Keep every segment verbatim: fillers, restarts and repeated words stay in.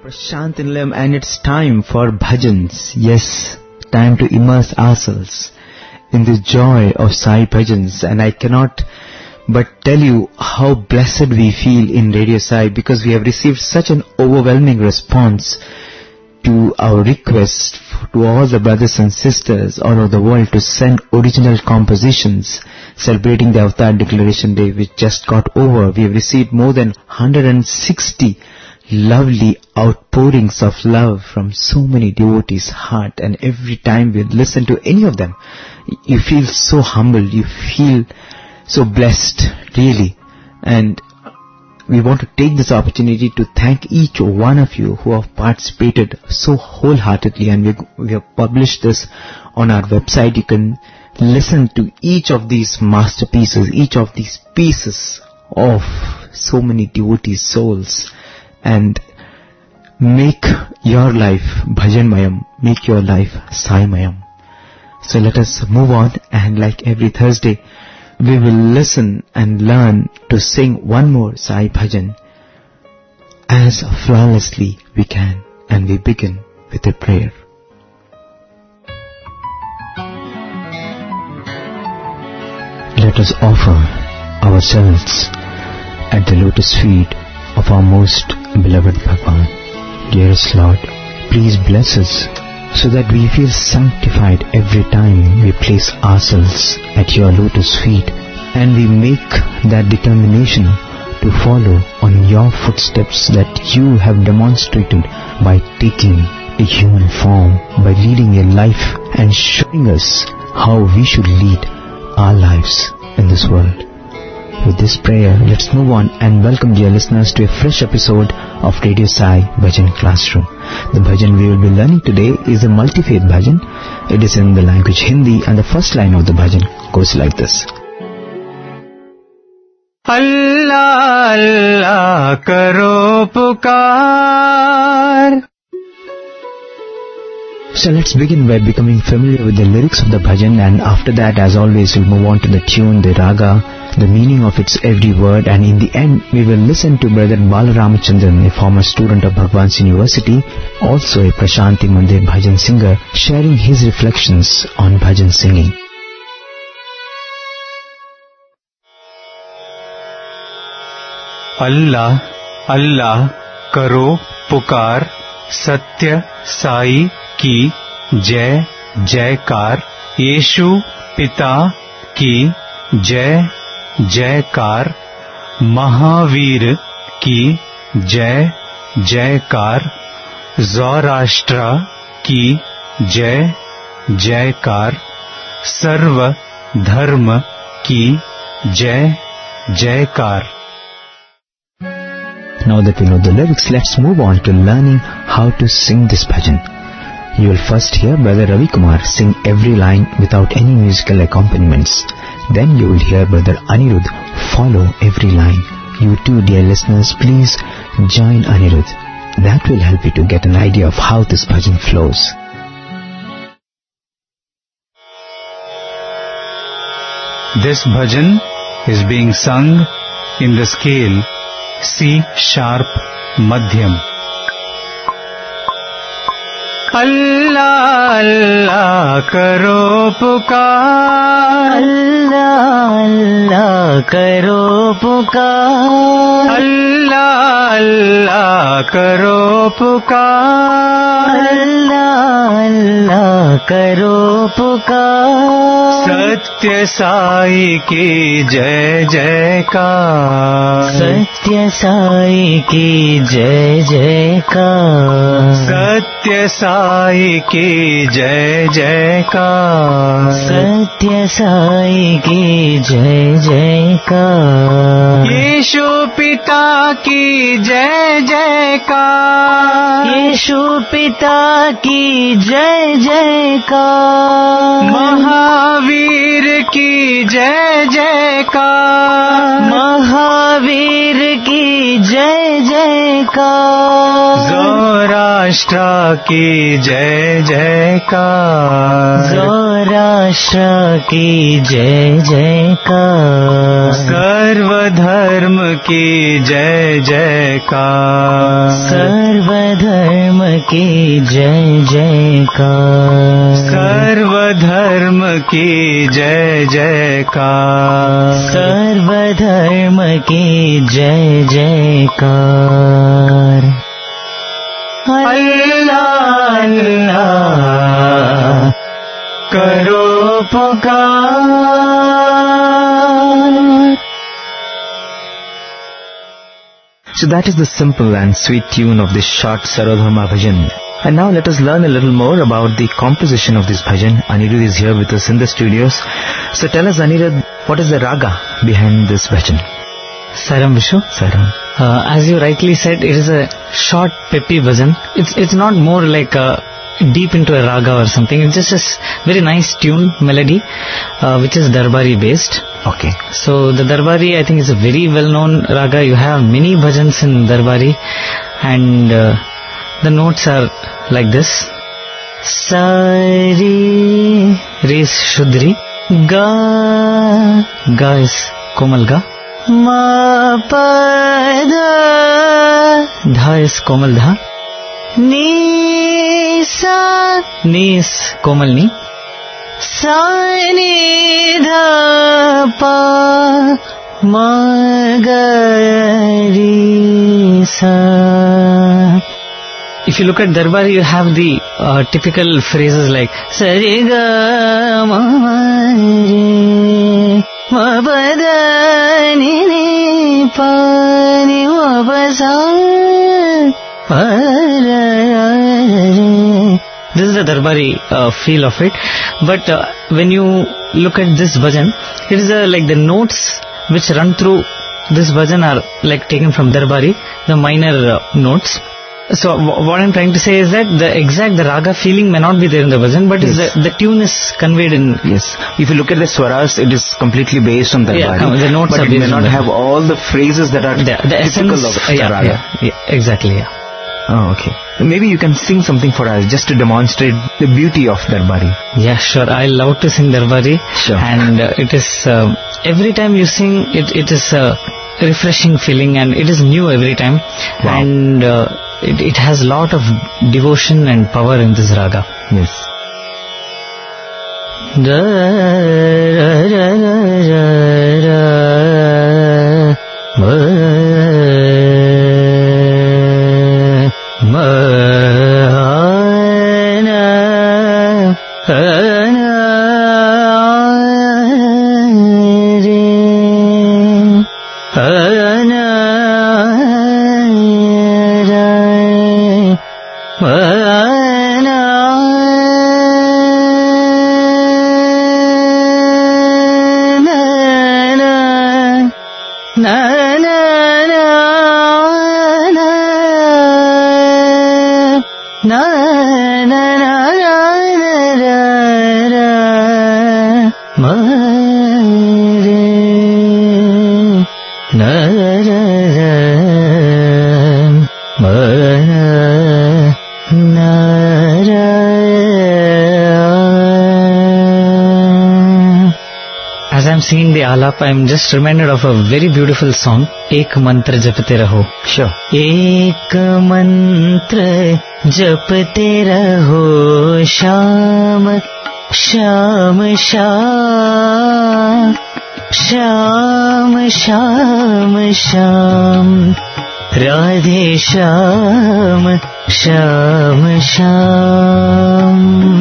Prashant Nilayam, and it's time for bhajans. Yes, time to immerse ourselves in the joy of Sai bhajans. And I cannot but tell you how blessed we feel in Radio Sai, because we have received such an overwhelming response to our request to all the brothers and sisters all over the world to send original compositions celebrating the Avatar Declaration Day, which just got over. We have received more than one hundred sixty lovely outpourings of love from so many devotees' heart, and every time we listen to any of them, you feel so humble, you feel so blessed, really. And we want to take this opportunity to thank each one of you who have participated so wholeheartedly, and we, we have published this on our website. You can listen to each of these masterpieces, each of these pieces of so many devotees' souls, and make your life bhajanmayam, make your life Saimayam. So let us move on, and like every Thursday, we will listen and learn to sing one more Sai bhajan as flawlessly we can, and we begin with a prayer. Let us offer ourselves at the lotus feet of our most beloved Bhagwan. Dearest Lord, please bless us so that we feel sanctified every time we place ourselves at your lotus feet, and we make that determination to follow on your footsteps that you have demonstrated by taking a human form, by leading a life and showing us how we should lead our lives in this world. With this prayer, let's move on and welcome dear listeners to a fresh episode of Radio Sai Bhajan Classroom. The bhajan we will be learning today is a multi-faith bhajan. It is in the language Hindi, and the first line of the bhajan goes like this. Allah, Allah, karo pukar. So let's begin by becoming familiar with the lyrics of the bhajan, and after that, as always, we'll move on to the tune, the raga, the meaning of its every word, and in the end, we will listen to Brother Balaramachandran, a former student of Bhagwan's University, also a Prashanti Mandir bhajan singer, sharing his reflections on bhajan singing. Allah, Allah, karo pukar, Satya Sai ki jai jaykar, Yeshu Pita ki jai jaykar, Mahavir ki jai jaykar, Zoroastra ki jai jaykar, Sarva Dharma ki jai jaykar. Now that we know the lyrics, let's move on to learning how to sing this bhajan. You will first hear Brother Ravi Kumar sing every line without any musical accompaniments. Then you will hear Brother Anirudh follow every line. You too, dear listeners, please join Anirudh. That will help you to get an idea of how this bhajan flows. This bhajan is being sung in the scale C sharp Madhyam. Allah, Allah, karo pukar. Allah, Allah, karo pukar. Allah, Allah, karo pukar. Allah, Allah, karo pukar. Satya Sai ki jai jaykar. Satya Sai ki jai jaykar. Satya Sai ki jai jaykar. Satya Sai ki jai jaykar. Yeshu Pita ki jai jaykar. Yeshu Pita ki jai jaykar. Mahavir ki jai jaykar. Mahavir ki jai jaykar. Zoroastra ki jai jaykar. Zoroastra ki jai jaykar. Sarva Dharma ki jai jaykar. Sarva Dharma की जय जयकार सर्वधर्म की जय जयकार सर्वधर्म की जय जयकार अल्लाह अल्लाह करो पुकार. So that is the simple and sweet tune of this short Sarvodharma bhajan. And now let us learn a little more about the composition of this bhajan. Anirudh is here with us in the studios. So tell us, Anirudh, what is the raga behind this bhajan? Saram Vishu. Saram. Uh, as you rightly said, it is a short peppy bhajan. It's it's not more like a deep into a raga or something. It's just a very nice tune melody, uh, which is Darbari based. Okay. So the Darbari, I think, is a very well known raga. You have many bhajans in Darbari, and uh, the notes are like this: Sa Re Re is Shuddri, Ga Ga is Komal Ga, Ma Pa Dha Dha is Komal Dha, Ni Sa Ni is Komal Ni, Sa Ni Dha Pa Ma Ga Re Sa. If you look at Darbari, you have the uh, typical phrases like Sa Re Ga Ma Re Ma Pa Da Ni Ni Pa Ni Ma Pa Sa Pa Ra Ra Re. This is the Darbari uh, feel of it. But uh, when you look at this bhajan, it is uh, like the notes which run through this bhajan are like taken from Darbari, the minor uh, notes. So w- what I'm trying to say is that the exact the raga feeling may not be there in the bhajan, but Yes. is the, the tune is conveyed in. Yes. If you look at the swaras, it is completely based on Darbari. Yeah, uh, the notes but are it based may on not Darbari. have all the phrases that are The, the typical essence, of uh, the yeah, raga. yeah, yeah, exactly, yeah. Oh, okay. Maybe you can sing something for us just to demonstrate the beauty of Darbari. Yeah, sure. I love to sing Darbari. Sure. And uh, it is, uh, every time you sing, it, it is a refreshing feeling, and it is new every time. Wow. And uh, it, it has a lot of devotion and power in this raga. Yes. Da, ra, ra, ra, ra, ra, ma, ma, na, na, re, na, ra, ma, na, na, na, na, na, na, na, ra, ra, ma, re, na, ra, ra, ma, na, ra. As I'm singing the alap, I'm just reminded of a very beautiful song, Ek Mantra Japte Raho. Sure. एक मंत्र जपते रहो श्याम श्याम श्याम श्याम श्याम श्याम राधे श्याम श्याम श्याम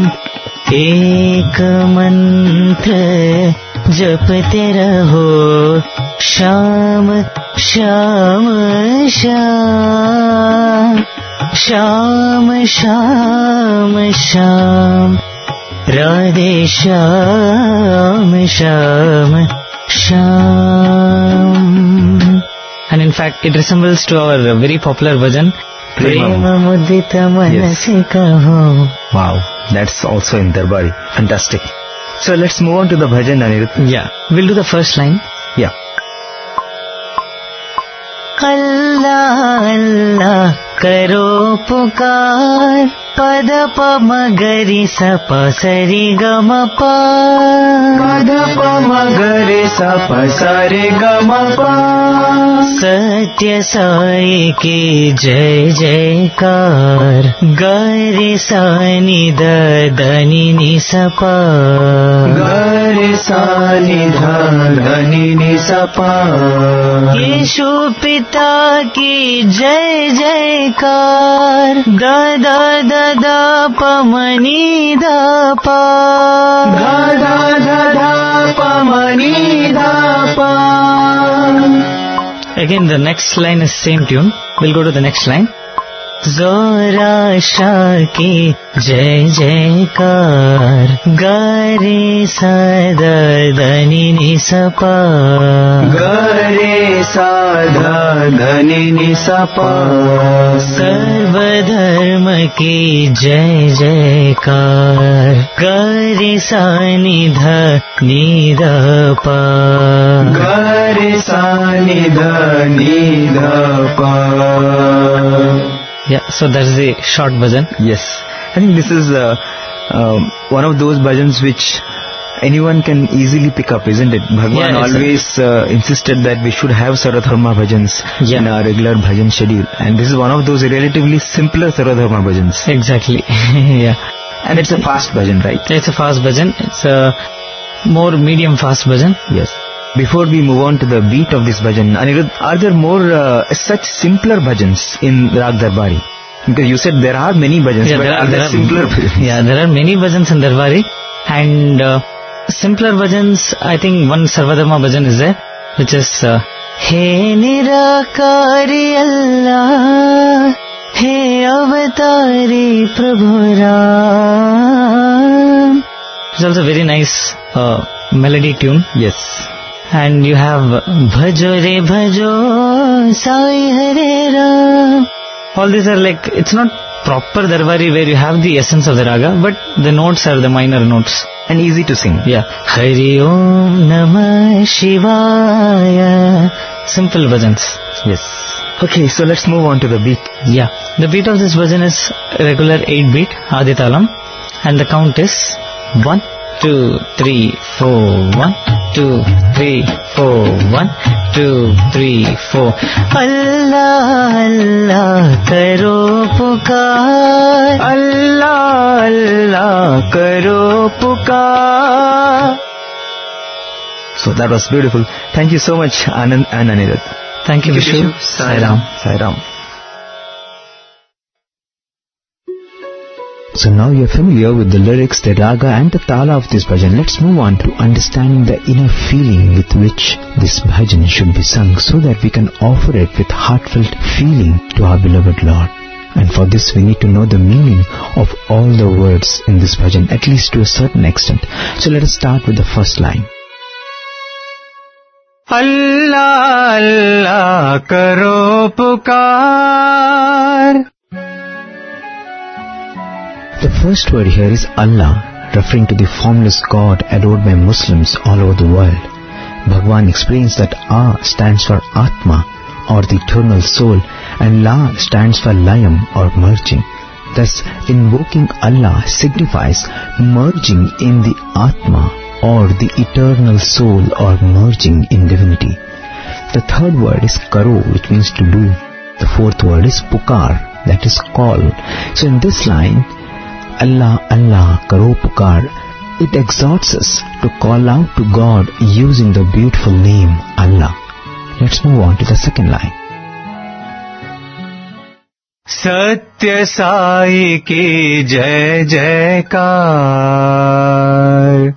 एक मंत्र जपते रहो Shyam Shyam Shyam Shyam Shyam Shyam Radhe Shyam Shyam Shyam. And in fact, it resembles to our very popular bhajan, Prema Mudita Manasi Kaho. Wow. That's also in Darbari. Fantastic. So let's move on to the bhajan, Anirudh. Yeah, we'll do the first line. Yeah. Allah Allah करो पुकार पद पम गरि स प सरि ग म प पद पम गरि स प सरि ग म प सत्य साई की जय जयकार गरि स नि ध ध नि नि स प गरि स नि ध ध नि नि स प यीशु पिता की जय जयकार ग द द द प म नि ध प ग ध ध ध प म नि ध प. Again the next line is same tune. We'll go to the next line. जोरा शाह की जय जयकार गरे सा द ध नि नि स प गरे सा ध ध नि नि स प सर्वधर्म की जय जयकार गरे सा नि ध नि ध प गरे सा नि ध नि ध प. Yeah, so that's the short bhajan. Yes, I think this is uh, uh, one of those bhajans which anyone can easily pick up, isn't it? Bhagwan Yeah, always uh, insisted that we should have Saradharma bhajans Yeah. in our regular bhajan schedule, and this is one of those relatively simpler Saradharma bhajans. Exactly. Yeah. And it's a fast bhajan, right? It's a fast bhajan. It's a more medium fast bhajan. Yes. Before we move on to the beat of this bhajan, Anirudh, are there more uh, such simpler bhajans in Rag Darbari? Because you said there are many bhajans, Yeah, but there are are- there there are- simpler bhajans? Yeah, there are many bhajans in Darbari, and uh, simpler bhajans, I think one Sarvadharma bhajan is there, which is uh, He Nirakari Allah, He Avatari Prabhu Ram. It's also a very nice uh, melody tune. Yes. And you have Bhajo Re Bhajo Sai Hare Ram. All these are like, it's not proper Darbari where you have the essence of the raga, but the notes are the minor notes. And easy to sing. Yeah. Hari Om Namah Shivaya. Simple bhajans. Yes. Okay, so let's move on to the beat. Yeah. The beat of this bhajan is regular eight beat, Aditalam. And the count is one, two, three, four, one, two, three, four, one, two, three, four. Allah, Allah, karo pukar. Allah Allah karo pukar. So that was beautiful. Thank you so much, Anand and Anirudh. Thank you, Vishu. Sai Ram. Sai Ram. So now you're familiar with the lyrics, the raga and the tala of this bhajan. Let's move on to understanding the inner feeling with which this bhajan should be sung, so that we can offer it with heartfelt feeling to our beloved Lord. And for this we need to know the meaning of all the words in this bhajan, at least to a certain extent. So let us start with the first line. Allah Allah karo pukar. The first word here is Allah, referring to the formless God adored by Muslims all over the world. Bhagwan explains that A stands for Atma, or the eternal soul, and La stands for Layam, or merging. Thus, invoking Allah signifies merging in the Atma, or the eternal soul, or merging in divinity. The third word is Karo, which means to do. The fourth word is Pukar, that is call. So in this line, Allah, Allah, karo pukar, it exhorts us to call out to God using the beautiful name Allah. Let's move on to the second line. Satya Sai ki jai jaikar.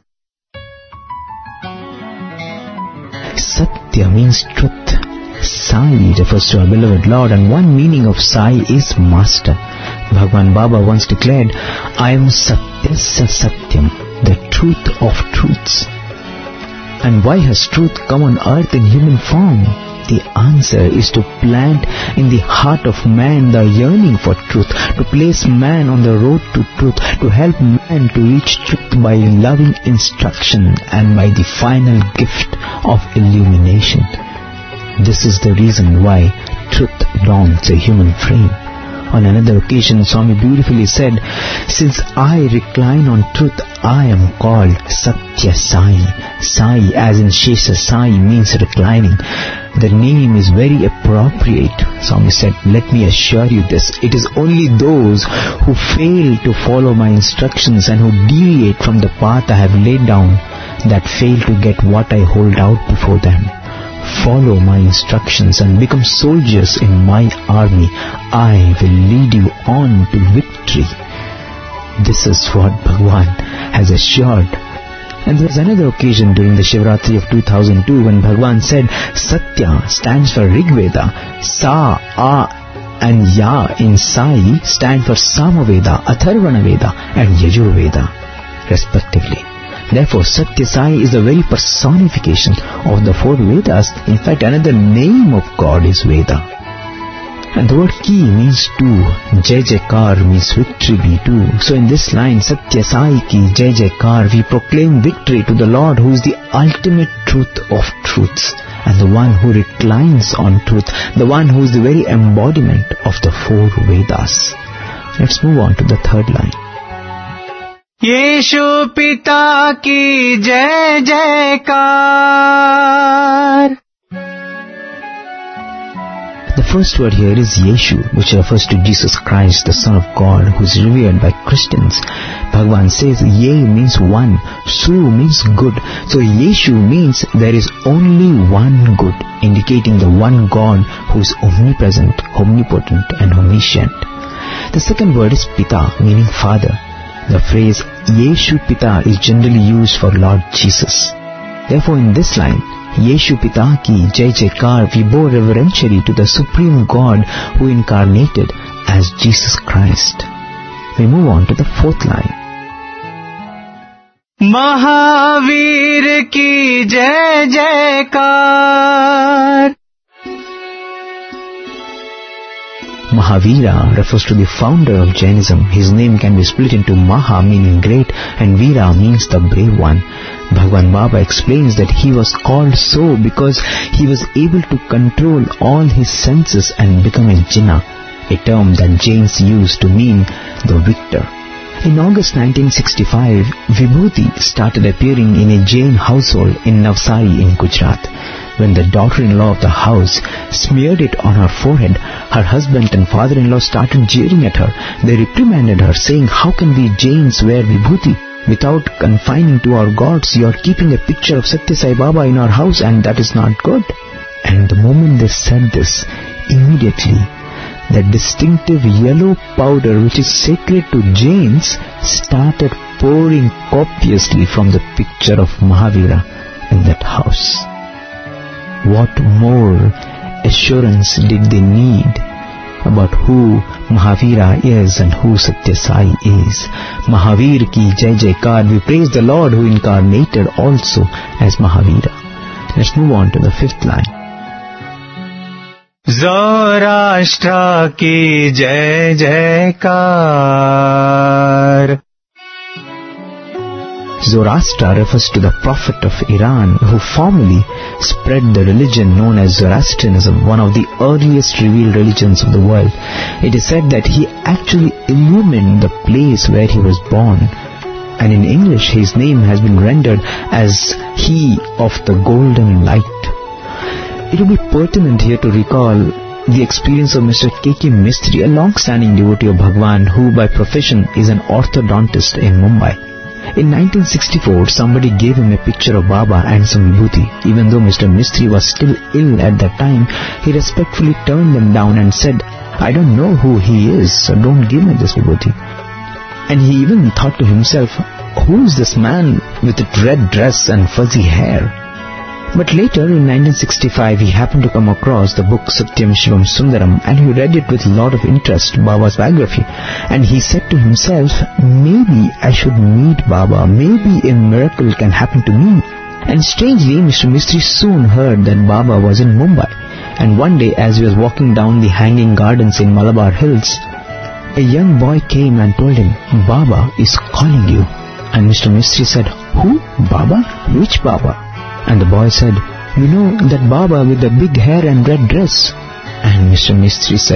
Satya means truth. Sai refers to our beloved Lord, and one meaning of Sai is master. Bhagwan Baba once declared, I am Satyasya Satyam, the truth of truths. And why has truth come on earth in human form? The answer is to plant in the heart of man the yearning for truth, to place man on the road to truth, to help man to reach truth by loving instruction and by the final gift of illumination. This is the reason why truth dawns a human frame. On another occasion, Swami beautifully said, since I recline on truth, I am called Satya Sai. Sai as in Shesha Sai means reclining. The name is very appropriate. Swami said, let me assure you this, it is only those who fail to follow my instructions and who deviate from the path I have laid down that fail to get what I hold out before them. Follow my instructions and become soldiers in my army. I will lead you on to victory. This is what Bhagwan has assured. And there was another occasion during the Shivratri of two thousand two when Bhagwan said, Satya stands for Rigveda, Sa, A and Ya in Sai stand for Samaveda, Atharvana Veda and Yajurveda respectively. Therefore, Satya Sai is the very personification of the four Vedas. In fact, another name of God is Veda. And the word Ki means two. Jai Jaikar means victory be two. So in this line, Satya Sai Ki Jai Jaikar, we proclaim victory to the Lord who is the ultimate truth of truths, and the one who reclines on truth, the one who is the very embodiment of the four Vedas. Let's move on to the third line. Yeshu Pita ki Jai Jaikar. The first word here is Yeshu, which refers to Jesus Christ, the Son of God, who is revered by Christians. Bhagavan says Ye means one, Su means good. So Yeshu means there is only one good, indicating the one God who is omnipresent, omnipotent and omniscient. The second word is Pita, meaning Father. The phrase Yeshu Pita is generally used for Lord Jesus. Therefore, in this line, Yeshu Pita ki Jai Jaikar, we bow reverentially to the Supreme God who incarnated as Jesus Christ. We move on to the fourth line. Mahavir ki Jai Jaikar. Mahavira refers to the founder of Jainism. His name can be split into Maha meaning great and Veera means the brave one. Bhagwan Baba explains that he was called so because he was able to control all his senses and become a Jinna, a term that Jains used to mean the victor. In August nineteen sixty-five, Vibhuti started appearing in a Jain household in Navsari in Gujarat. When the daughter-in-law of the house smeared it on her forehead, her husband and father-in-law started jeering at her. They reprimanded her, saying, how can we Jains wear Vibhuti? Without confining to our gods, you are keeping a picture of Satya Sai Baba in our house, and that is not good. And the moment they said this, immediately the distinctive yellow powder which is sacred to Jains started pouring copiously from the picture of Mahavira in that house. What more assurance did they need about who Mahavira is and who Satya Sai is? Mahavir ki Jai Jaikar, we praise the Lord who incarnated also as Mahavira. Let's move on to the fifth line. Zoroastra ki Jai Jaikar. Zoroaster refers to the prophet of Iran who formerly spread the religion known as Zoroastrianism, one of the earliest revealed religions of the world. It is said that he actually illumined the place where he was born, and in English his name has been rendered as He of the Golden Light. It will be pertinent here to recall the experience of Mister K K Mistry, a long-standing devotee of Bhagwan who by profession is an orthodontist in Mumbai. In nineteen sixty-four, somebody gave him a picture of Baba and some vibhuti. Even though Mister Mistry was still ill at that time, he respectfully turned them down and said, I don't know who he is, so don't give me this vibhuti. And he even thought to himself, who is this man with a red dress and fuzzy hair? But later, in nineteen sixty-five, he happened to come across the book Satyam Shivam Sundaram, and he read it with a lot of interest, Baba's biography. And he said to himself, maybe I should meet Baba, maybe a miracle can happen to me. And strangely, Mister Mistry soon heard that Baba was in Mumbai. And one day, as he was walking down the hanging gardens in Malabar Hills, a young boy came and told him, Baba is calling you. And Mister Mistry said, who? Baba? Which Baba? And the boy said, you know, that Baba with the big hair and red dress. And Mister Mistry said,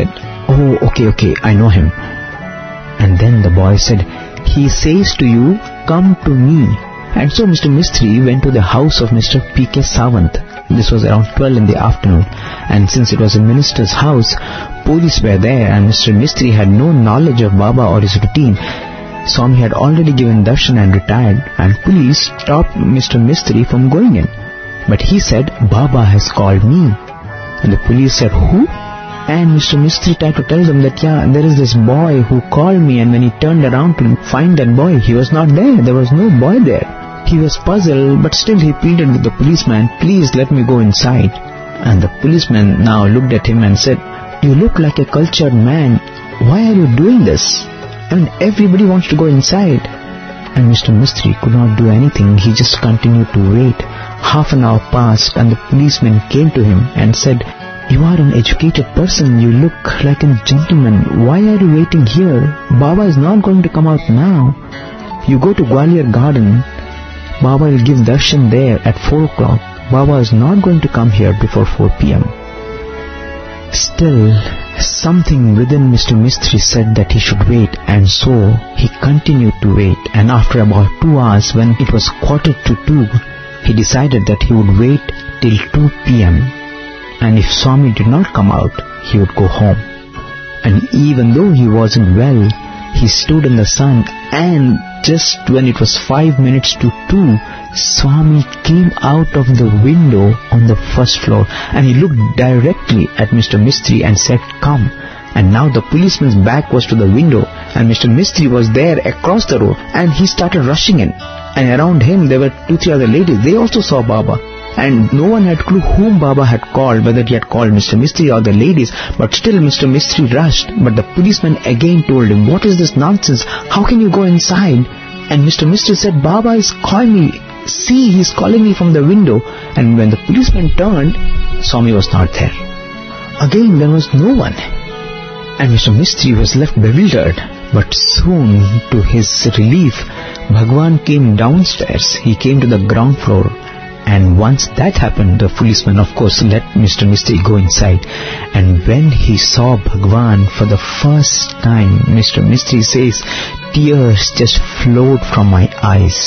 "Oh, okay, okay, I know him." And then the boy said, "He says to you, come to me." And so Mister Mistry went to the house of Mister P K Sawant. This was around twelve in the afternoon, and since it was a minister's house, police were there, and Mister Mistry had no knowledge of Baba or his routine. Swami had already given darshan and retired, and police stopped Mister Mistry from going in. But he said, "Baba has called me." And the police said, "Who?" And Mister Mistry tried to tell them that, yeah, there is this boy who called me, and when he turned around to find that boy, he was not there. There was no boy there. He was puzzled, but still he pleaded with the policeman, "Please let me go inside." And the policeman now looked at him and said, "You look like a cultured man. Why are you doing this? I mean, everybody wants to go inside." And Mister Mistry could not do anything. He just continued to wait. Half an hour passed, and the policeman came to him and said, "You are an educated person. You look like a gentleman. Why are you waiting here? Baba is not going to come out now. You go to Gwalior Garden. Baba will give darshan there at four o'clock. Baba is not going to come here before four p.m. Still, something within Mister Mistry said that he should wait, and so he continued to wait. And after about two hours, when it was quarter to two, he decided that he would wait till two p.m. And if Swami did not come out, he would go home. And even though he wasn't well, he stood in the sun, and just when it was five minutes to two, Swami came out of the window on the first floor, and he looked directly at Mister Mistry and said, "Come." And now the policeman's back was to the window, and Mister Mistry was there across the road, and he started rushing in. And around him there were two, three other ladies. They also saw Baba. And no one had clue whom Baba had called, whether he had called Mister Mistry or the ladies. But still Mister Mistry rushed. But the policeman again told him, "What is this nonsense? How can you go inside?" And Mister Mistry said, "Baba is calling me. See, he is calling me from the window." And when the policeman turned, Swami was not there. Again there was no one. And Mister Mistry was left bewildered. But soon, to his relief, Bhagwan came downstairs. He came to the ground floor. And once that happened, the policeman, of course, let Mister Mistry go inside. And when he saw Bhagwan for the first time, Mister Mistry says, tears just flowed from my eyes.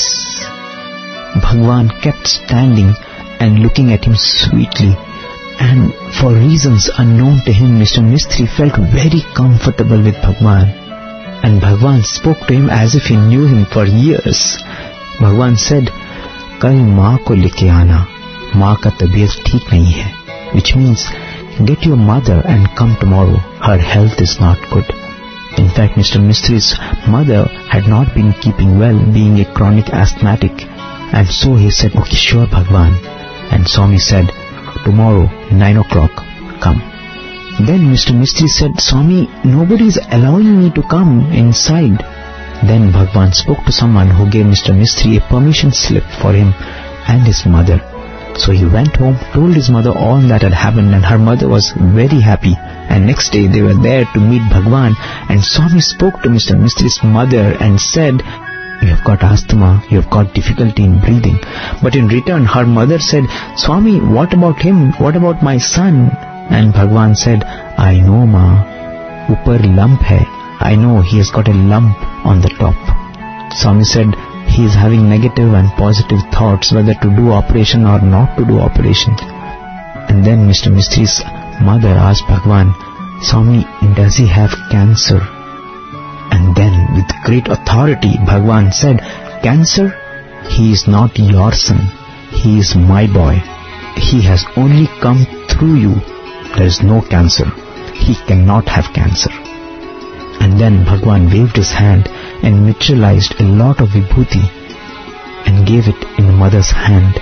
Bhagwan kept standing and looking at him sweetly. And for reasons unknown to him, Mister Mistry felt very comfortable with Bhagwan. And Bhagwan spoke to him as if he knew him for years. Bhagwan said, "कल माँ को लेके आना, माँ का तबीयत ठीक नहीं है," which means, get your mother and come tomorrow. Her health is not good. In fact, Mister Mistry's mother had not been keeping well, being a chronic asthmatic. And so he said, "Okay, sure, Bhagwan." And Swami said, "Tomorrow, nine o'clock, come." Then Mister Mistry said, "Swami, nobody is allowing me to come inside." Then Bhagwan spoke to someone who gave Mister Mistry a permission slip for him and his mother. So he went home, told his mother all that had happened, and her mother was very happy. And next day they were there to meet Bhagwan, and Swami spoke to Mister Mistry's mother and said, "You have got asthma, you have got difficulty in breathing." But in return her mother said, "Swami, what about him? What about my son?" And Bhagwan said, "I know, Ma, upar lump hai. I know he has got a lump on the top." Swami said, he is having negative and positive thoughts whether to do operation or not to do operation. And then Mister Mistry's mother asked Bhagwan, "Swami, does he have cancer?" And then with great authority Bhagwan said, "Cancer? He is not your son. He is my boy. He has only come through you. There is no cancer. He cannot have cancer." And then Bhagwan waved his hand and materialized a lot of vibhuti and gave it in the mother's hand.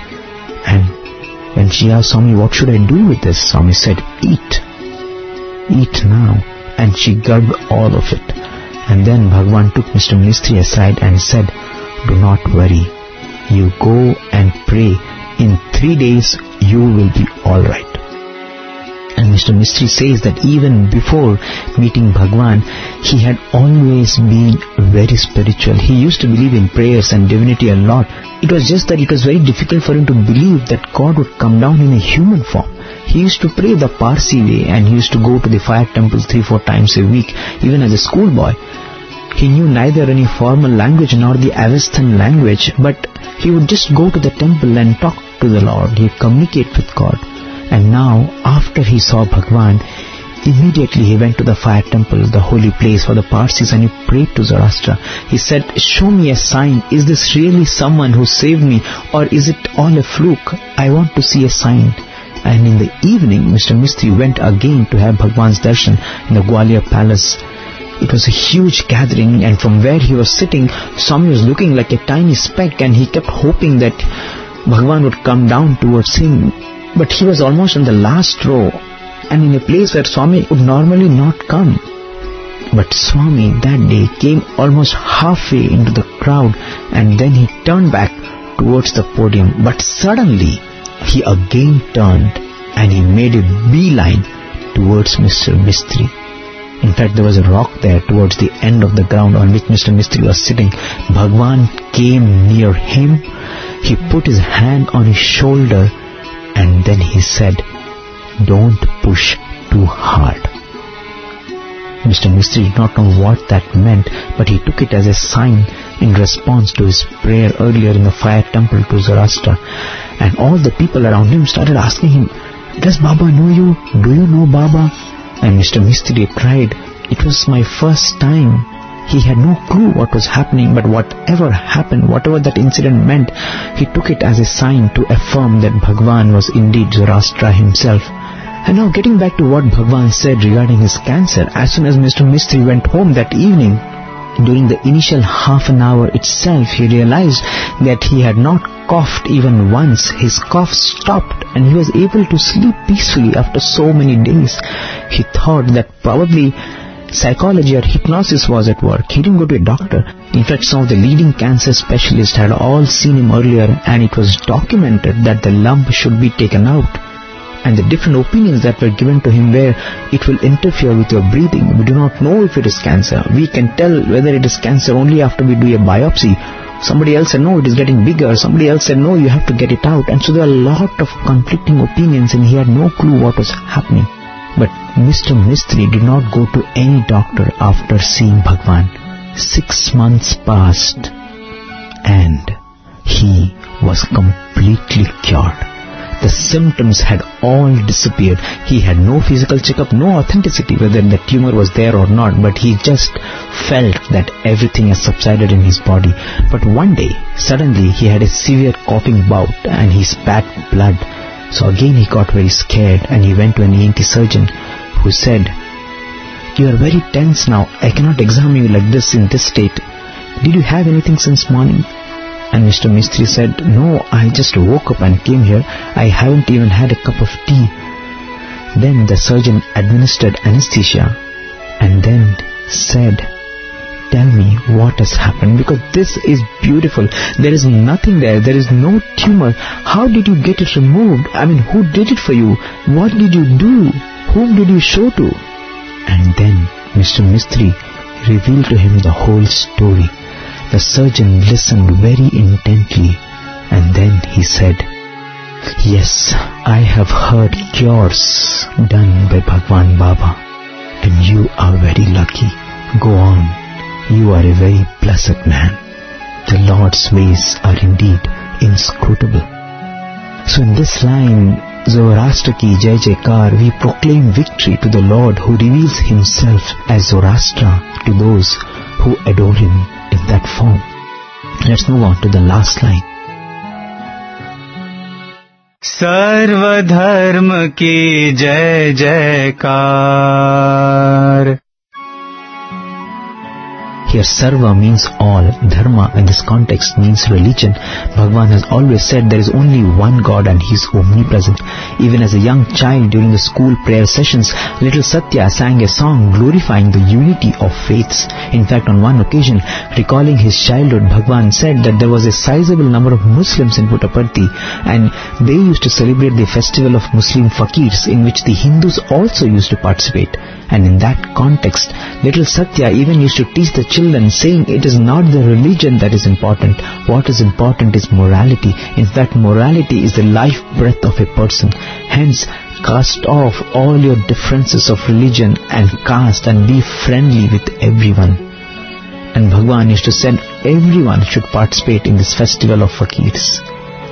And when she asked Swami, "What should I do with this?" Swami said, "Eat. Eat now." And she gulped all of it. And then Bhagwan took Mister Mistry aside and said, "Do not worry. You go and pray. In three days you will be all right." And Mister Mistry says that even before meeting Bhagwan, he had always been very spiritual. He used to believe in prayers and divinity a lot. It was just that it was very difficult for him to believe that God would come down in a human form. He used to pray the Parsi way, and he used to go to the fire temples three, four times a week, even as a schoolboy. He knew neither any formal language nor the Avestan language, but he would just go to the temple and talk to the Lord. He'd communicate with God. And now, after he saw Bhagwan, immediately he went to the fire temple, the holy place for the Parsis, and he prayed to Zoroaster. He said, "Show me a sign. Is this really someone who saved me, or is it all a fluke? I want to see a sign." And in the evening, Mister Mistry went again to have Bhagwan's darshan in the Gwalior palace. It was a huge gathering, and from where he was sitting, Swami was looking like a tiny speck, and he kept hoping that Bhagwan would come down towards him. But he was almost in the last row, and in a place where Swami would normally not come. But Swami that day came almost halfway into the crowd, and then he turned back towards the podium. But suddenly, he again turned, and he made a beeline towards Mister Mistry. In fact, there was a rock there towards the end of the ground on which Mister Mistry was sitting. Bhagwan came near him. He put his hand on his shoulder, and then he said, "Don't push too hard." Mister Mistry did not know what that meant, but he took it as a sign in response to his prayer earlier in the fire temple to Zoroaster. And all the people around him started asking him, "Does Baba know you? Do you know Baba?" And Mister Mistry cried, "It was my first time." He had no clue what was happening, but whatever happened, whatever that incident meant, he took it as a sign to affirm that Bhagwan was indeed Zoroaster himself. And now getting back to what Bhagwan said regarding his cancer, as soon as Mister Mistry went home that evening, during the initial half an hour itself, he realized that he had not coughed even once. His cough stopped, and he was able to sleep peacefully after so many days. He thought that probably psychology or hypnosis was at work. He didn't go to a doctor. In fact, some of the leading cancer specialists had all seen him earlier, and it was documented that the lump should be taken out. And the different opinions that were given to him were, it will interfere with your breathing. We do not know if it is cancer. We can tell whether it is cancer only after we do a biopsy. Somebody else said, no, it is getting bigger. Somebody else said, no, you have to get it out. And so there are a lot of conflicting opinions, and he had no clue what was happening. But Mister Mistry did not go to any doctor after seeing Bhagwan. Six months passed, and he was completely cured. The symptoms had all disappeared. He had no physical checkup, no authenticity whether the tumor was there or not, but he just felt that everything has subsided in his body. But one day, suddenly he had a severe coughing bout and he spat blood. So again he got very scared, and he went to an E N T surgeon who said, "You are very tense now. I cannot examine you like this in this state. Did you have anything since morning?" And Mister Mistry said, "No, I just woke up and came here. I haven't even had a cup of tea." Then the surgeon administered anesthesia and then said, "Tell me what has happened, because this is beautiful. There is nothing there. There is no tumor. How did you get it removed? I mean, who did it for you? What did you do? Whom did you show to?" And then Mister Mistry revealed to him the whole story. The surgeon listened very intently, and then he said, "Yes, I have heard cures done by Bhagwan Baba, and you are very lucky. Go on. You are a very blessed man. The Lord's ways are indeed inscrutable." So in this line, Zoroaster ki Jai Jaikar, we proclaim victory to the Lord who reveals himself as Zoroaster to those who adore him in that form. Let's move on to the last line. सर्व धर्म की जय जयकार. Here sarva means all. Dharma in this context means religion. Bhagwan has always said there is only one God and he is omnipresent. Even as a young child during the school prayer sessions, little Satya sang a song glorifying the unity of faiths. In fact, on one occasion, recalling his childhood, Bhagwan said that there was a sizable number of Muslims in Puttaparthi, and they used to celebrate the festival of Muslim fakirs, in which the Hindus also used to participate. And in that context, little Satya even used to teach the children children, saying it is not the religion that is important. What is important is morality. In fact, morality is the life breath of a person. Hence, cast off all your differences of religion and caste and be friendly with everyone. And Bhagwan used to say everyone should participate in this festival of fakirs.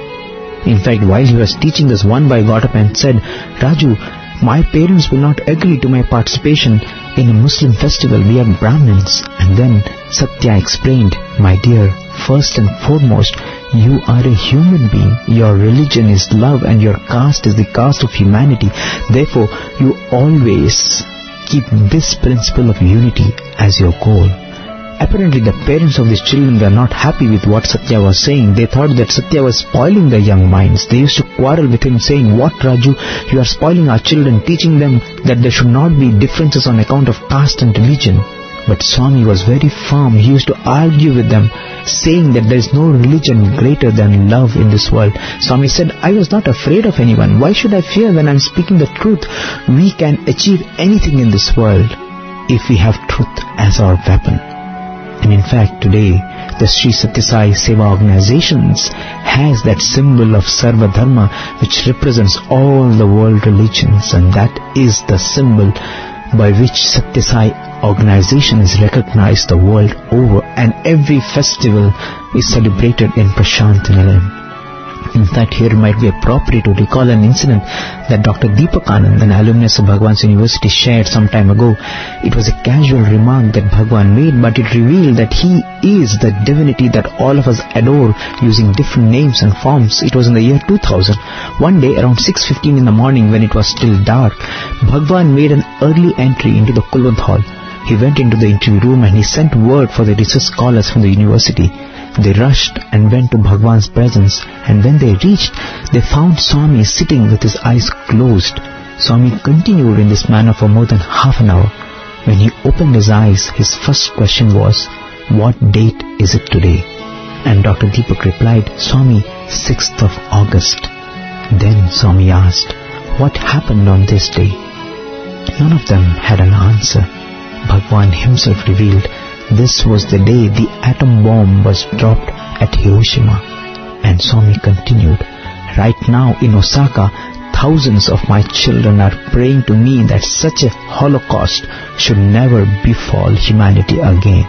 In fact, while he was teaching this, one boy got up and said, Raju, my parents will not agree to my participation in a Muslim festival. We are Brahmins. And then Satya explained, my dear, first and foremost, you are a human being. Your religion is love and your caste is the caste of humanity. Therefore, you always keep this principle of unity as your goal. Apparently, the parents of these children were not happy with what Satya was saying. They thought that Satya was spoiling their young minds. They used to quarrel with him, saying, what, Raju, you are spoiling our children, teaching them that there should not be differences on account of caste and religion. But Swami was very firm. He used to argue with them, saying that there is no religion greater than love in this world. Swami said, I was not afraid of anyone. Why should I fear when I am speaking the truth? We can achieve anything in this world if we have truth as our weapon. And in fact, today, the Sri Satya Sai Seva organizations has that symbol of Sarva Dharma, which represents all the world religions, and that is the symbol by which Satya Sai organization is recognized the world over, and every festival is celebrated in Prashant Nilayam. In fact, here it might be appropriate to recall an incident that Doctor Deepak Anand, an alumnus of Bhagwan's University, shared some time ago. It was a casual remark that Bhagwan made, but it revealed that he is the divinity that all of us adore, using different names and forms. It was in the year two thousand. One day, around six fifteen in the morning, when it was still dark, Bhagwan made an early entry into the Kulwant Hall. He went into the interview room and he sent word for the research scholars from the university. They rushed and went to Bhagwan's presence, and when they reached, they found Swami sitting with his eyes closed. Swami continued in this manner for more than half an hour. When he opened his eyes, his first question was, what date is it today? And Doctor Deepak replied, Swami, sixth of August. Then Swami asked, what happened on this day? None of them had an answer. Bhagwan himself revealed, this was the day the atom bomb was dropped at Hiroshima. And Swami continued, right now in Osaka, thousands of my children are praying to me that such a holocaust should never befall humanity again.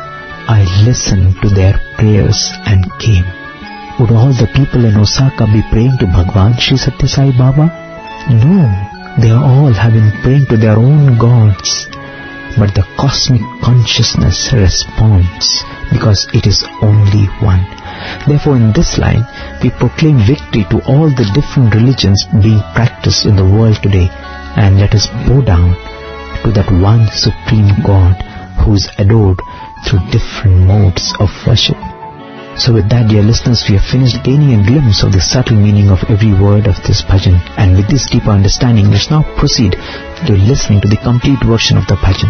I listened to their prayers and came. Would all the people in Osaka be praying to Bhagwan Sri Satya Sai Baba? No, they all have been praying to their own gods. But the cosmic consciousness responds because it is only one. Therefore, in this line, we proclaim victory to all the different religions being practiced in the world today, and let us bow down to that one supreme God who is adored through different modes of worship. So with that, dear listeners, we have finished gaining a glimpse of the subtle meaning of every word of this bhajan. And with this deeper understanding, let's now proceed to listening to the complete version of the bhajan.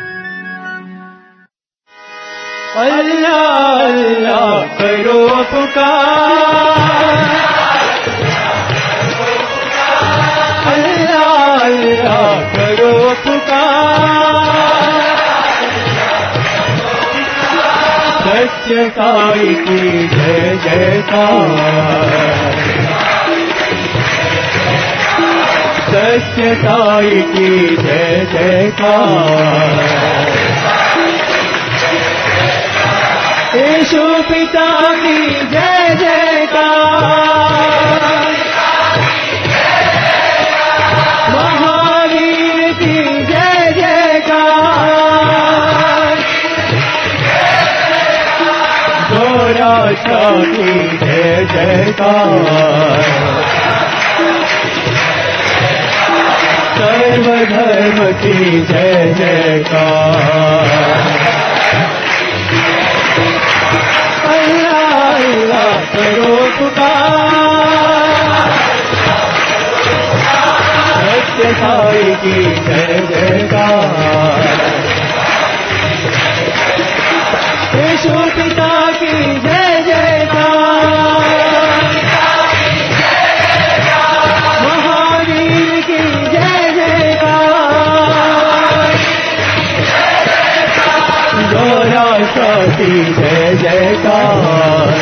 Allah, Allah, karo pukar. Allah, Allah, karo pukar. Satya Sai ki jai jaikar. Satya Sai ki jai jaikar. यीशु पिता की जय जयकार, महावीर की जय जयकार, गोराशा की जय जयकार, सर्वधर्म की जय जयकार। Allah karo pukar, Satya Sai ki jai jaikar, Yeshu Pita ki jai jaikar, Mahavir ki jai jaikar, Gora की जय जयकार,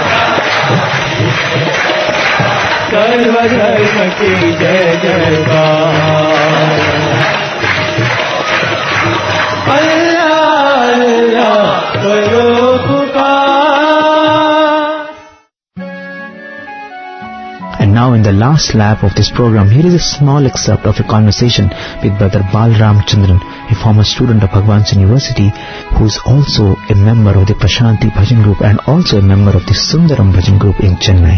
सर्वधर्म की जय जयकार, अल्लाह अल्लाह करो पुकार. And now in the last lap of this program, here is a small excerpt of a conversation with Brother Balram Chandran, a former student of Bhagwan's University, who is also a member of the Prashanti Bhajan Group and also a member of the Sundaram Bhajan Group in Chennai.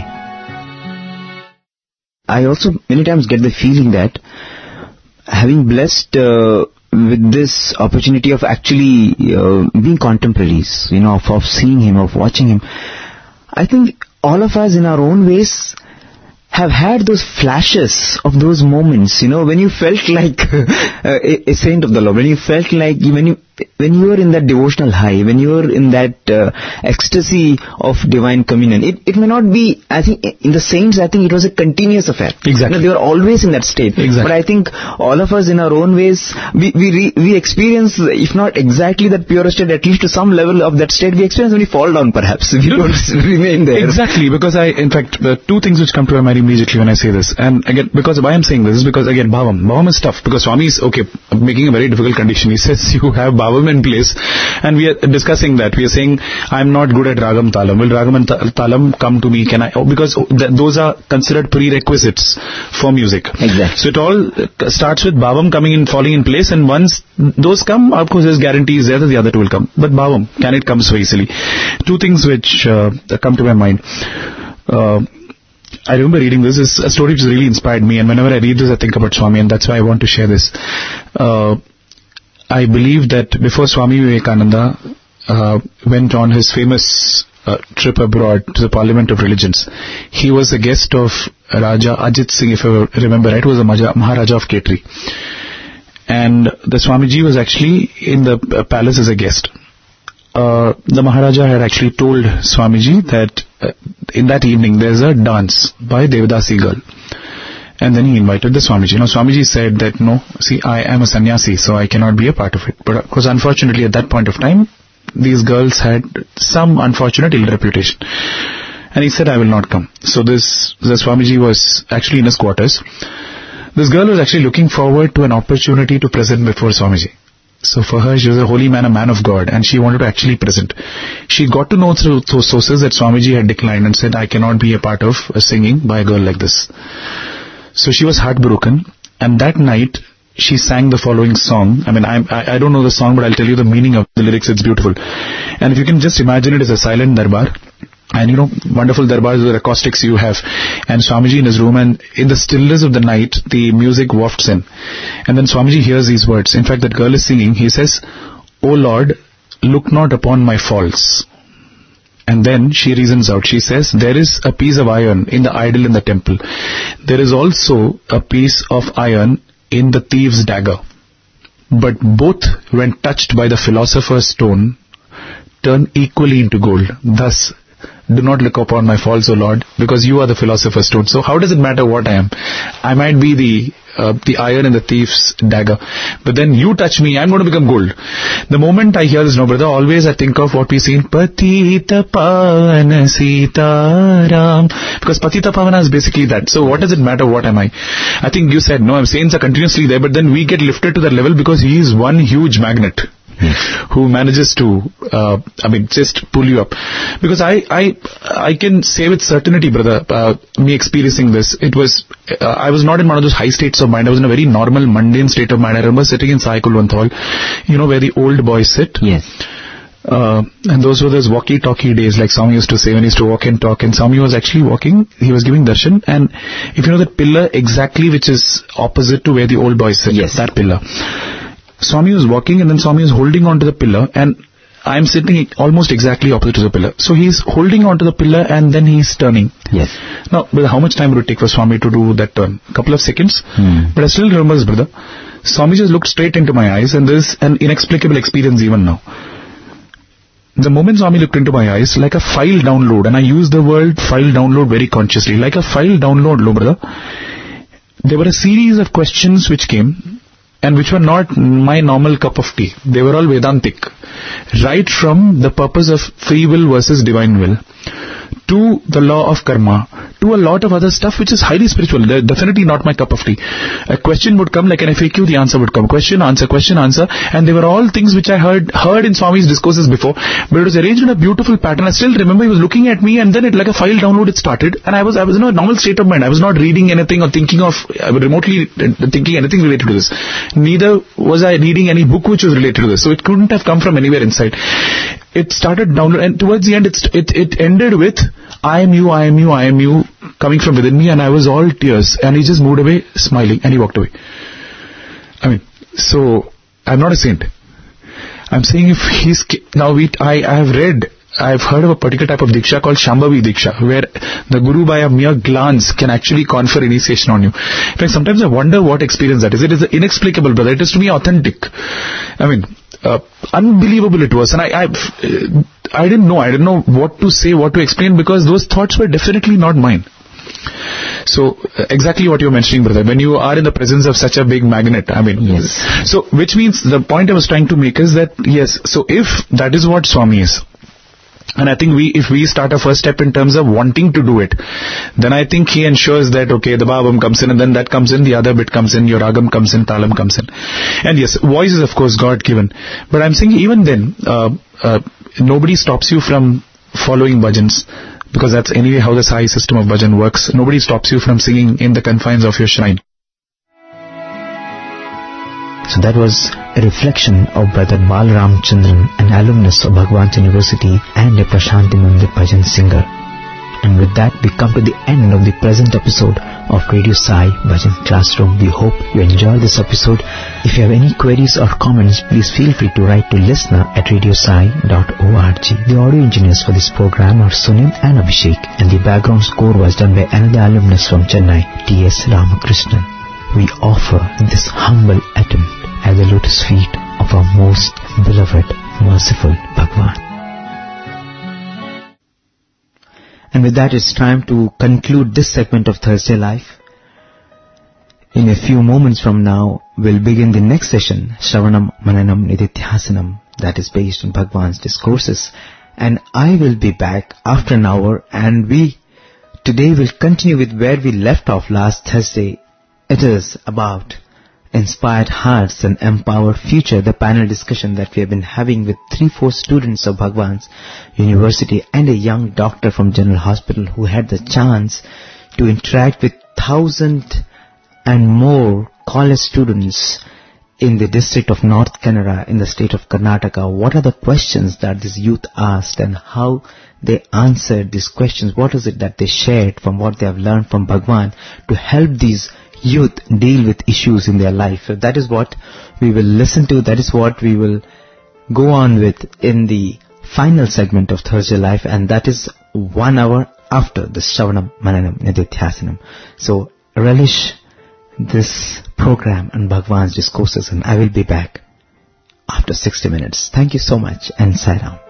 I also many times get the feeling that having blessed uh, with this opportunity of actually uh, being contemporaries, you know, of, of seeing him, of watching him, I think all of us in our own ways have had those flashes of those moments, you know, when you felt like uh, a, a saint of the Lord, when you felt like, when you when you were in that devotional high, when you were in that uh, ecstasy of divine communion. It, it may not be, I think, in the saints, I think it was a continuous affair. Exactly. You know, they were always in that state. Exactly. But I think all of us in our own ways, we we, re, we experience, if not exactly that pure state, at least to some level of that state, we experience when we fall down perhaps. We don't remain there. Exactly, because I, in fact, the two things which come to my mind immediately when I say this, and again, because why I'm saying this is because, again, Bhavam. Bhavam is tough, because Swami is, okay, making a very difficult condition. He says you have Bhavam in place, and we are discussing that. We are saying, I'm not good at Ragam Talam. Will Ragam and Talam come to me? Can I? Because th- those are considered prerequisites for music. Exactly. So it all starts with Bhavam coming in, falling in place, and once those come, of course, there's guarantees there that the other two will come. But Bhavam, can it come so easily? Two things which uh, come to my mind. Uh, I remember reading this. This is a story which really inspired me, and whenever I read this, I think about Swami, and that's why I want to share this. Uh, I believe that before Swami Vivekananda uh, went on his famous uh, trip abroad to the Parliament of Religions, he was a guest of Raja Ajit Singh, if I remember right, was a Maharaja of Khetri. And the Swamiji was actually in the palace as a guest. Uh, the Maharaja had actually told Swamiji that uh, in that evening there's a dance by Devadasi girl. And then he invited the Swamiji. Now Swamiji said that, no, see, I am a sannyasi, so I cannot be a part of it. But of course, unfortunately, at that point of time, these girls had some unfortunate ill reputation. And he said, I will not come. So this, the Swamiji was actually in his quarters. This girl was actually looking forward to an opportunity to present before Swamiji. So for her, she was a holy man, a man of God, and she wanted to actually present. She got to know through, through sources that Swamiji had declined and said, I cannot be a part of a singing by a girl like this. So she was heartbroken, and that night she sang the following song. I mean, I, I, I don't know the song, but I'll tell you the meaning of the lyrics. It's beautiful. And if you can just imagine it as a silent darbar, and you know, wonderful darbars with acoustics you have, and Swamiji in his room, and in the stillness of the night, the music wafts in. And then Swamiji hears these words. In fact, that girl is singing. He says, O Lord, look not upon my faults. And then she reasons out. She says, there is a piece of iron in the idol in the temple. There is also a piece of iron in the thief's dagger. But both, when touched by the philosopher's stone, turn equally into gold. Thus, do not look upon my faults, O Lord, because you are the philosopher's stone. So how does it matter what I am? I might be the uh, the iron in the thief's dagger, but then you touch me, I'm going to become gold. The moment I hear this, no brother, always I think of what we see in Patita Pavana Sitaram, because Patita Pavana is basically that. So what does it matter what am I? I think you said, no, saints are continuously there, but then we get lifted to that level because he is one huge magnet. Hmm. Who manages to, uh, I mean, just pull you up. Because I, I, I can say with certainty, brother, uh, me experiencing this, it was, uh, I was not in one of those high states of mind. I was in a very normal, mundane state of mind. I remember sitting in Sai Kulwant Hall, you know, where the old boys sit. Yes. Uh, and those were those walkie-talkie days, like Swami used to say when he used to walk and talk. And Swami was actually walking, he was giving darshan. And if you know that pillar exactly which is opposite to where the old boys sit, yes. that pillar. Swami was walking and then Swami was holding on to the pillar, and I am sitting almost exactly opposite to the pillar. So he is holding on to the pillar and then he is turning. Yes. Now, brother, how much time would it take for Swami to do that turn? A couple of seconds. Hmm. But I still remember this, brother. Swami just looked straight into my eyes, and this is an inexplicable experience even now. The moment Swami looked into my eyes, like a file download, and I use the word file download very consciously, like a file download, lo brother. There were a series of questions which came, and which were not my normal cup of tea. They were all Vedantic. Right from the purpose of free will versus divine will, to the law of karma, to a lot of other stuff which is highly spiritual. They're definitely not my cup of tea. A question would come like an F A Q, the answer would come. Question, answer, question, answer. And they were all things which I heard heard in Swami's discourses before, but it was arranged in a beautiful pattern. I still remember he was looking at me, and then it like a file download it started, and I was I was in a normal state of mind. I was not reading anything or thinking of uh, remotely uh, thinking anything related to this. Neither was I reading any book which was related to this. So it couldn't have come from anywhere inside. It started download, and towards the end, it it it ended with I am you, I am you, I am you, coming from within me, and I was all tears, and he just moved away smiling, and he walked away. I mean, so I'm not a saint. I'm saying if he's now we I I have read. I've heard of a particular type of Diksha called Shambhavi Diksha, where the Guru by a mere glance can actually confer initiation on you. In fact, sometimes I wonder what experience that is. It is inexplicable, brother. It is to me authentic. I mean, uh, unbelievable it was. And I, I, uh, I didn't know. I didn't know what to say, what to explain, because those thoughts were definitely not mine. So, uh, exactly what you're mentioning, brother. When you are in the presence of such a big magnet, I mean, yes. So, which means the point I was trying to make is that, yes, so if that is what Swami is, and I think we, if we start a first step in terms of wanting to do it, then I think he ensures that, okay, the bhabam comes in, and then that comes in, the other bit comes in, your ragam comes in, talam comes in. And yes, voice is of course God given. But I'm saying even then, uh, uh, nobody stops you from following bhajans, because that's anyway how the Sai system of bhajan works. Nobody stops you from singing in the confines of your shrine. So that was a reflection of Brother Balaram Chandran, an alumnus of Bhagwan's University and a Prashanti Mandir bhajan singer. And with that, we come to the end of the present episode of Radio Sai Bhajan Classroom. We hope you enjoyed this episode. If you have any queries or comments, please feel free to write to listener at radiosai dot org. The audio engineers for this program are Sunil and Abhishek, and the background score was done by another alumnus from Chennai, T S Ramakrishnan. We offer this humble attempt at the lotus feet of our most beloved, merciful Bhagwan. And with that, it's time to conclude this segment of Thursday Life. In a few moments from now, we'll begin the next session, Shravanam Mananam Nididhyasanam, that is based on Bhagwan's discourses. And I will be back after an hour, and we today will continue with where we left off last Thursday. It is about Inspired Hearts and Empowered Future, the panel discussion that we have been having with three, four students of Bhagwan's University and a young doctor from General Hospital who had the chance to interact with thousand and more college students in the district of North Kannada in the state of Karnataka. What are the questions that this youth asked and how they answered these questions? What is it that they shared from what they have learned from Bhagwan to help these youth deal with issues in their life? So that is what we will listen to. That is what we will go on with in the final segment of Thursday Life, and that is one hour after the Shravanam Mananam Nididhyasanam. So relish this program and Bhagwan's discourses, and I will be back after sixty minutes. Thank you so much, and Sai Ram.